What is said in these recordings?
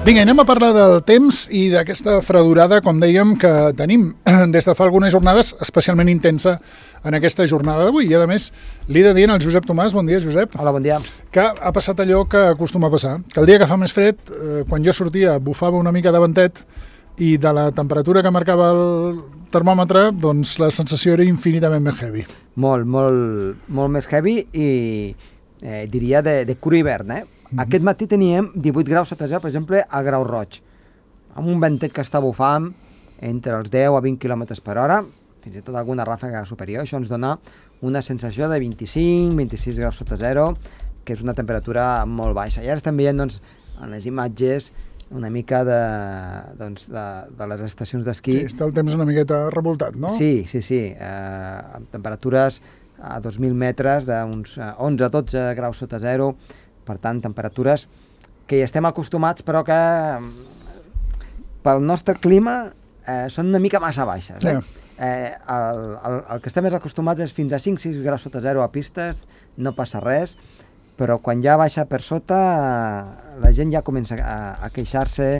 Vinga, anem a parlar del temps i d'aquesta fredurada, com dèiem, que tenim des de fa algunes jornades, especialment intensa en aquesta jornada d'avui. I, a més, li he de dir al Josep Tomàs, bon dia, Josep. Hola, bon dia. Que ha passat allò que acostuma a passar, que el dia que fa més fred, quan jo sortia, bufava una mica de ventet i de la temperatura que marcava el termòmetre, doncs la sensació era infinitament més heavy. Molt més heavy i diria de cura hivern, Aquest matí teníem 18 graus sota zero, per exemple, a Grau Roig, amb un ventet que està bufant entre els 10 a 20 km per hora, fins i tot alguna ràfega superior. Això ens dona una sensació de 25-26 graus sota zero, que és una temperatura molt baixa. I ara estem veient, doncs, en les imatges una mica de les estacions d'esquí. Sí, està el temps una miqueta revoltat, no? Sí, amb temperatures a 2.000 metres d'uns 11-12 graus sota zero. Per tant, temperatures que hi estem acostumats, però que pel nostre clima són una mica massa baixes. El que estem més acostumats és fins a 5-6 graus sota zero a pistes, no passa res, però quan ja baixa per sota la gent ja comença a queixar-se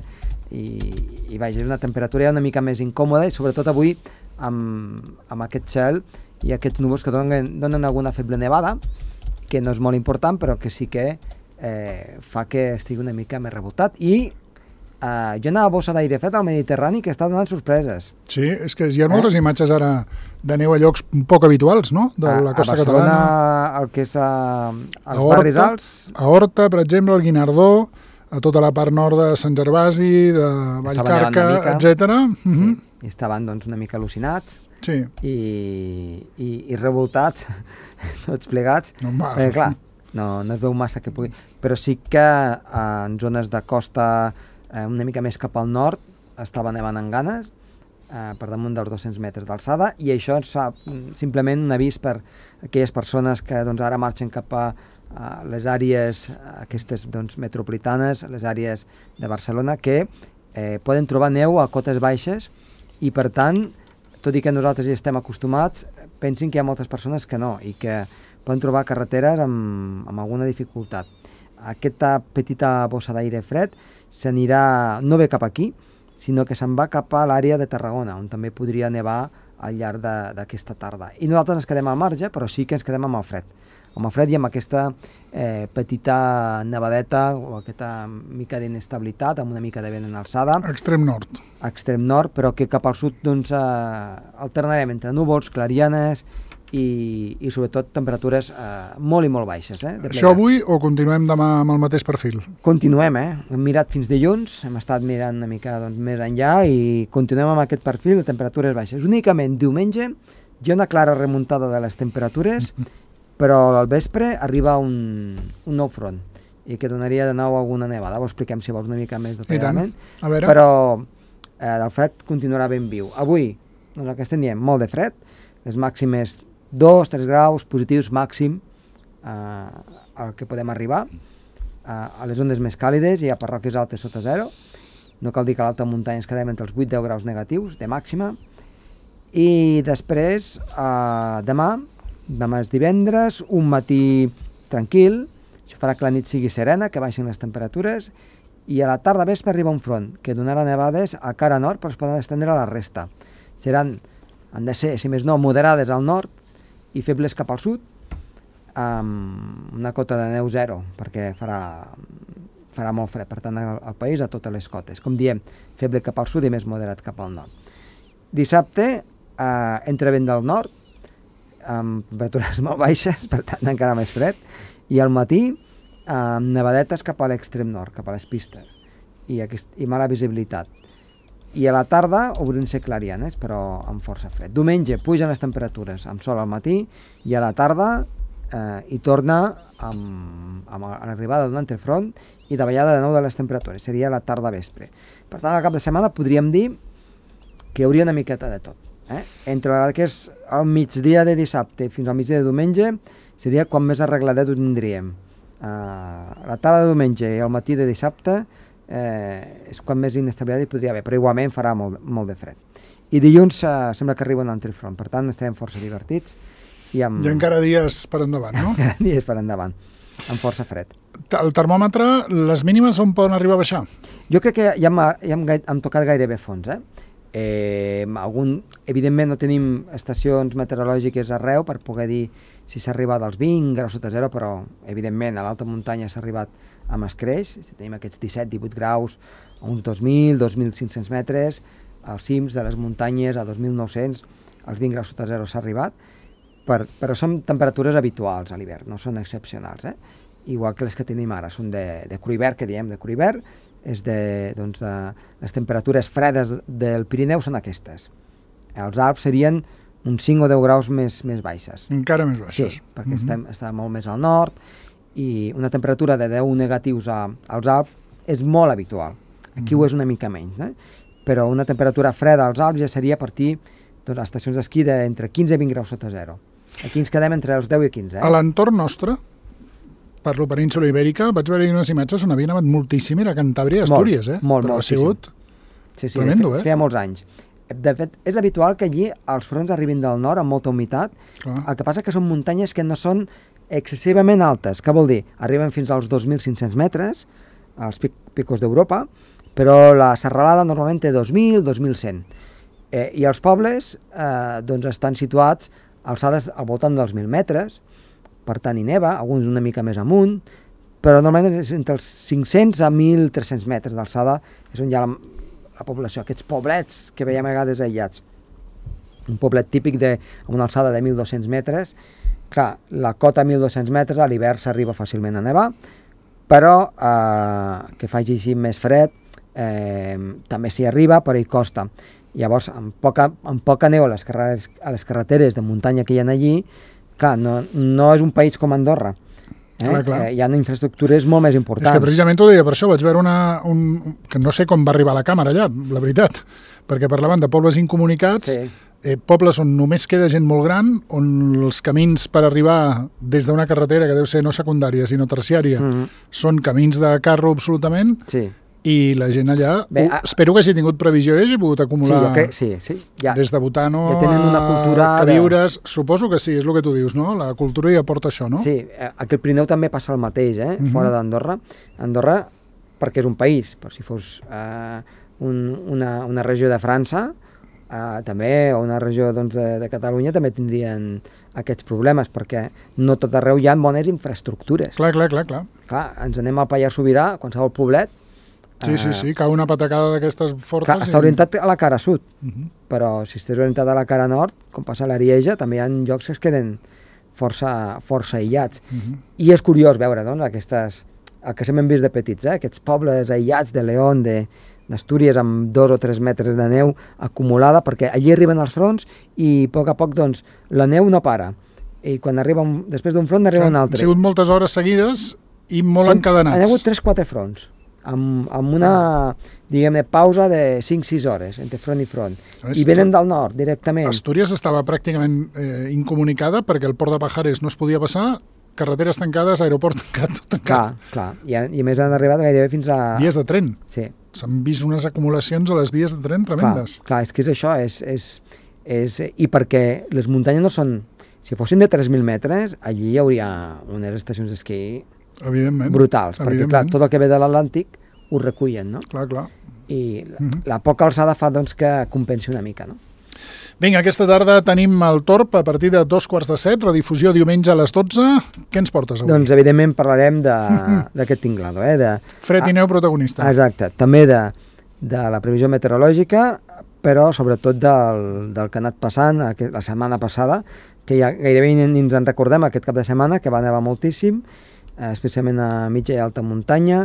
i vaja, és una temperatura ja una mica més incòmoda, i sobretot avui amb aquest cel i aquests núvols que donen alguna feble nevada, que no és molt important, però que sí que fa que estigui una mica més revoltat. I jo anava a bossa d'aire fred al Mediterrani, que està donant sorpreses. Sí, és que hi ha moltes imatges ara de neu a llocs poc habituals, no?, de la costa catalana. A Barcelona, el que és els barris alts. A Horta, per exemple, al Guinardó, a tota la part nord de Sant Gervasi, de Vallcarca, etc. Sí, i estaven doncs una mica al·lucinats. Sí. I revoltats, tots plegats. Normal. Clar, no es veu massa que pugui... Però sí que en zones de costa una mica més cap al nord estava nevant en ganes, per damunt dels 200 metres d'alçada, i això és simplement un avís per aquelles persones que doncs, ara marxen cap a les àrees aquestes doncs, metropolitanes, les àrees de Barcelona, que poden trobar neu a cotes baixes, i per tant, tot i que nosaltres hi estem acostumats, pensin que hi ha moltes persones que no, i que poden trobar carreteres amb alguna dificultat. Aquesta petita bossa d'aire fred s'anirà no bé cap aquí, sinó que se'n va cap a l'àrea de Tarragona, on també podria nevar al llarg d'aquesta tarda. I nosaltres ens quedem al marge, però sí que ens quedem amb el fred. Amb el fred i amb aquesta petita nevadeta o aquesta mica d'inestabilitat, amb una mica de vent en alçada. Extrem nord. Extrem nord, però que cap al sud doncs, alternarem entre núvols, clarianes i sobretot temperatures molt i molt baixes. Això avui o continuem demà amb el mateix perfil? Continuem, hem mirat fins dilluns, hem estat mirant una mica més enllà i continuem amb aquest perfil de temperatures baixes. Únicament diumenge hi ha una clara remuntada de les temperatures, però al vespre arriba un nou front i que donaria de nou alguna nevada. Ho expliquem si vols una mica més detalladament. A veure. Però el fred continuarà ben viu. Avui, el que estem dient, molt de fred, les màximes 2-3 graus positius màxim al que podem arribar, a les zones més càlides i a parròquies altes sota zero. No cal dir que a l'alta muntanya ens quedem entre els 8-10 graus negatius de màxima. I després, demà és divendres, un matí tranquil, això farà que la nit sigui serena, que baixin les temperatures, i a la tarda vespre arriba un front que donarà nevades a cara nord, però es poden estendre a la resta. Han de ser, si més no, moderades al nord i febles cap al sud, amb una cota de neu zero, perquè farà molt fred, per tant, al país, a totes les cotes. Com diem, feble cap al sud i més moderat cap al nord. Dissabte, entra vent del nord, amb temperatures molt baixes, per tant, encara més fred, i al matí, amb nevadetes cap a l'extrem nord, cap a les pistes, i mala visibilitat. I a la tarda obrint-se clarianes, però amb força fred. Diumenge pugen les temperatures amb sol al matí i a la tarda hi torna amb l'arribada d'un altre front i davallada de nou de les temperatures. Seria la tarda-vespre. Per tant, al cap de setmana podríem dir que hi hauria una miqueta de tot. Entre el que és el migdia de dissabte fins al migdia de diumenge seria quan més arregladet ho tindríem. La tarda de diumenge i el matí de dissabte és quan més inestabilitat hi podria haver, però igualment farà molt de fred. I dilluns sembla que arriba un altre front, per tant estarem força divertits. I encara dies per endavant, no? Encara dies per endavant, amb força fred. El termòmetre, les mínimes on poden arribar a baixar? Jo crec que ja hem tocat gairebé fons, evidentment no tenim estacions meteorològiques arreu per poder dir si s'ha arribat als 20 graus sota zero, però evidentment a l'alta muntanya s'ha arribat amb escreix, si tenim aquests 17-18 graus a uns 2.000, 2.500 metres, als cims de les muntanyes a 2.900, als 20 graus sota zero s'ha arribat, però són temperatures habituals a l'hivern, no són excepcionals, igual que les que tenim ara, són de cru hivern, que diem de cru hivern, és les temperatures fredes del Pirineu són aquestes. Els Alps serien uns 5 o 10 graus més baixes. Encara més baixes. Sí, perquè està molt més al nord i una temperatura de 10 negatius als Alps és molt habitual. Aquí ho és una mica menys, però una temperatura freda als Alps ja seria a partir de les estacions d'esquí d'entre 15 i 20 graus sota zero. Aquí ens quedem entre els 10 i 15. A l'entorn nostre, per la península Ibèrica, vaig veure unes imatges on havia nevat moltíssim, era Cantàbria i Astúries, però ha sigut tremendo, feia molts anys. De fet, és habitual que allí els fronts arribin del nord amb molta humitat. El que passa que són muntanyes que no són excessivament altes. Què vol dir? Arriben fins als 2.500 metres, als picos d'Europa, però la serralada normalment té 2.000, 2.100. I els pobles estan situats a alçades al voltant dels 1.000 metres, per tant hi neva, alguns una mica més amunt, però normalment és entre els 500 a 1.300 metres d'alçada, és on hi ha la població, aquests poblets que veiem a vegades aïllats. Un poblet típic amb una alçada de 1.200 metres, clar, la cota a 1.200 metres a l'hivern s'arriba fàcilment a nevar, però que faci així més fred també s'hi arriba, però hi costa. Llavors, amb poca neu a les carreteres de muntanya que hi ha allí, clar, no és un país com Andorra. Clar. Hi ha infraestructures molt més importants. És que precisament ho deia per això, vaig veure que no sé com va arribar la càmera allà, la veritat, perquè parlaven de pobles incomunicats, pobles on només queda gent molt gran, on els camins per arribar des d'una carretera que deu ser no secundària, sinó terciària, són camins de carro absolutament, i la gent allà, espero que hagi tingut previsió i hagi pogut acumular des de butano a viures, suposo que sí, és el que tu dius, no? La cultura hi aporta això, no? Sí, aquí al Pirineu també passa el mateix, fora d'Andorra. Andorra, perquè és un país, però si fos una regió de França, també, o una regió de Catalunya, també tindrien aquests problemes, perquè no tot arreu hi ha bones infraestructures. Clar. Clar, ens anem al Pallars Sobirà, qualsevol poblet. Sí, cau una patacada d'aquestes fortes. Clar, està orientat a la cara sud, però si estàs orientat a la cara nord, com passa a l'Arieja, també hi ha llocs que es queden força aïllats. I és curiós veure, doncs, el que sempre hem vist de petits, aquests pobles aïllats de León, d'Astúries, amb 2 o 3 metres de neu acumulada, perquè allí arriben els fronts i a poc, doncs, la neu no para. I quan arriba després d'un front arriba un altre. Han sigut moltes hores seguides i molt encadenats. Hi ha hagut 3-4 fronts, amb una, diguem-ne, pausa de 5-6 hores entre front i front. I venen del nord, directament. Astúries estava pràcticament incomunicada perquè el port de Pajares no es podia passar, carreteres tancades, aeroport tancat, tot tancat. Clar. I a més han arribat gairebé fins a... Vies de tren. Sí. S'han vist unes acumulacions a les vies de tren tremendes. Clar, és que és això, i perquè les muntanyes no són... Si fossin de 3.000 metres, allí hi hauria unes estacions d'esquí brutals, perquè clar, tot el que ve de l'Atlàntic ho recullen, no? Clar. I la poca alçada fa doncs que compensi una mica, no? Vinga, aquesta tarda tenim el Torb a partir de 2:45, redifusió diumenge a les 12. Què ens portes avui? Doncs evidentment parlarem d'aquest tinglado, Fred i neu protagonista. Exacte, també de la previsió meteorològica, però sobretot del que ha anat passant la setmana passada, que ja gairebé ni ens en recordem aquest cap de setmana, que va nevar moltíssim, especialment a mitja i alta muntanya,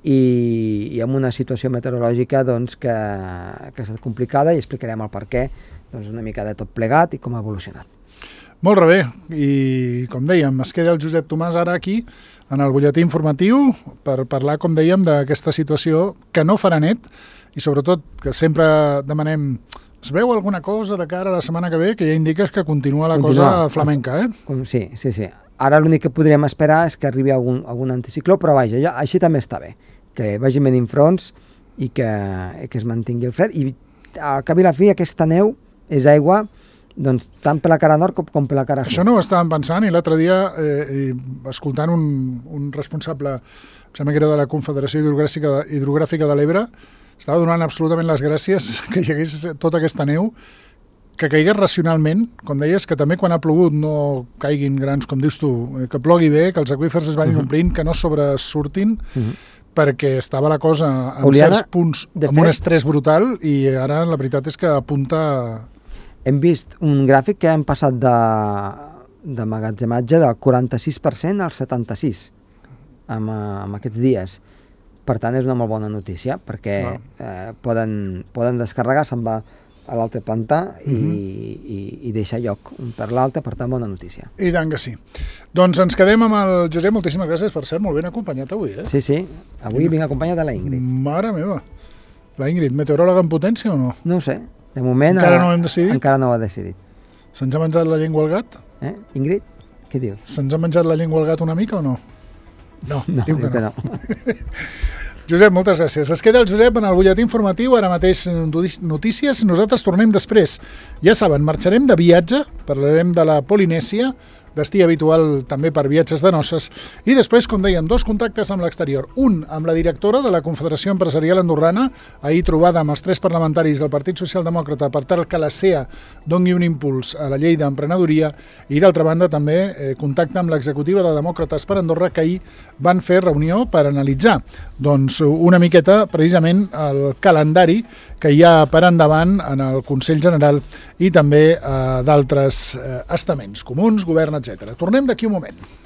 i amb una situació meteorològica doncs, que ha estat complicada, i explicarem el perquè, doncs, una mica de tot plegat i com ha evolucionat. Molt bé, i com dèiem, es queda el Josep Tomàs ara aquí, en el butlletí informatiu, per parlar, com dèiem, d'aquesta situació que no farà net, i sobretot que sempre demanem, es veu alguna cosa de cara a la setmana que ve, que ja indiques que continua la cosa flamenca, Sí. Ara l'únic que podríem esperar és que arribi algun anticicló, però vaja, així també està bé, que vagin venint fronts i que es mantingui el fred, i al cap i la fi aquesta neu és aigua Doncs tant per la cara nord com per la cara sud. Això no ho estàvem pensant, i l'altre dia, escoltant un responsable, em sembla que era de la Confederació Hidrogràfica de l'Ebre, estava donant absolutament les gràcies que hi hagués tota aquesta neu, que caigués racionalment, com deies, que també quan ha plogut no caiguin grans, com dius tu, que plogui bé, que els aqüífers es vagin omplint, que no sobresurtin, perquè estava la cosa en Oliana, certs punts amb un estrès brutal, i ara la veritat és que apunta... Hem vist un gràfic que hem passat de magatzematge del 46% al 76% amb aquests dies. Per tant, és una molt bona notícia, perquè poden descarregar, se'n va a l'altre pantà i deixar lloc un per l'altre, per tant, bona notícia. I tant que sí. Doncs ens quedem amb el Josep, moltíssimes gràcies, per cert, molt ben acompanyat avui, eh? Sí, avui vinc acompanyat de la Ingrid. Mare meva, la Ingrid, meteoròloga en potència o no? No ho sé, de moment encara no ho hem decidit? Encara no ho ha decidit. Se'ns ha menjat la llengua al gat? Ingrid, què dius? Se'ns ha menjat la llengua al gat una mica o no? No, diu que no. Josep, moltes gràcies. Es queda el Josep en el butlletí informatiu, ara mateix notícies. Nosaltres tornem després. Ja saben, marxarem de viatge, parlarem de la Polinèsia, destí habitual també per viatges de noces, i després, com dèiem, 2 contactes amb l'exterior. Un amb la directora de la Confederació Empresarial Andorrana, ahir trobada amb els 3 parlamentaris del Partit Socialdemòcrata per tal que la CEA doni un impuls a la llei d'emprenedoria, i d'altra banda també contacte amb l'executiva de Demòcrates per Andorra, que ahir van fer reunió per analitzar una miqueta precisament el calendari que hi ha per endavant en el Consell General i també d'altres estaments, comuns, govern, etc. Tornem d'aquí un moment.